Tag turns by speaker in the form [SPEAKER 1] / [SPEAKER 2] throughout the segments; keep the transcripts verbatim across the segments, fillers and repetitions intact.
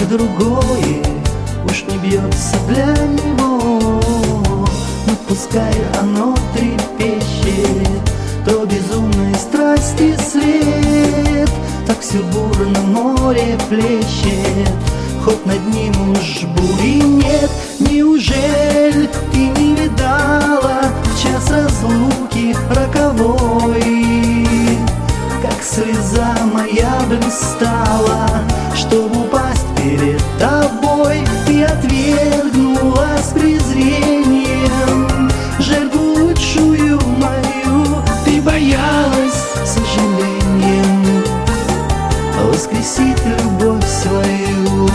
[SPEAKER 1] другое уж не бьется для него. Но пускай оно трепещет, то безумной страсти след, так все бурно море плещет, хоть над ним уж бури нет. Неужели ты не видала в час разлуки роковой, как слеза моя блистала, чтоб упасть перед тобой? Ты отвергнула с презрением жертву лучшую мою, ты боялась сожалением воскресить любовь свою.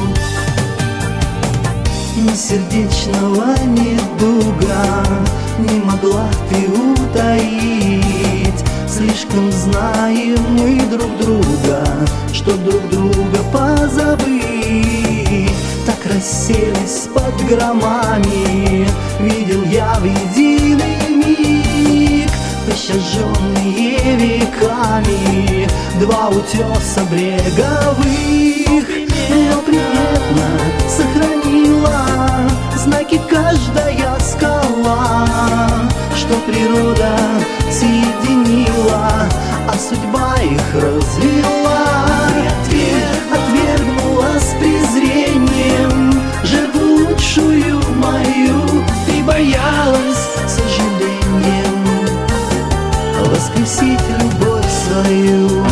[SPEAKER 1] Ни сердечного недуга не могла ты утаить, слишком знаем мы друг друга, чтоб друг друга позабыть. Так расселись под громами, видел я в единый миг, пощаженные веками, два утеса бреговых. Но приметно сохранила знаки каждая скала, что природа соединила, а судьба их развела. Отвергнула с презрением жертву лучшую мою, ты боялась сожалением воскресить любовь свою.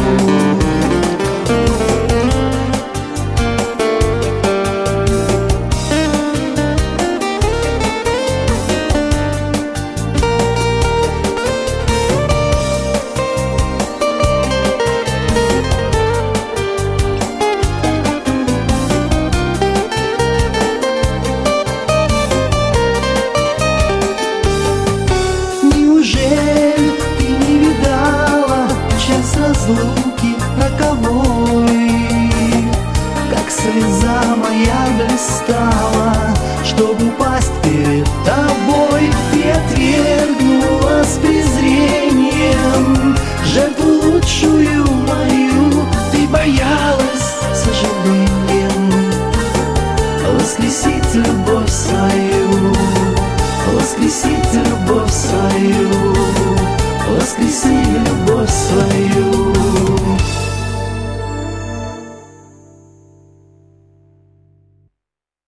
[SPEAKER 1] Разлуки роковой, как слеза моя блистала, чтоб упасть перед тобой. Ты отвергнула с презрением жертву лучшую мою, ты боялась сожалением воскресить любовь свою, воскресить любовь свою, воскреси любовь свою.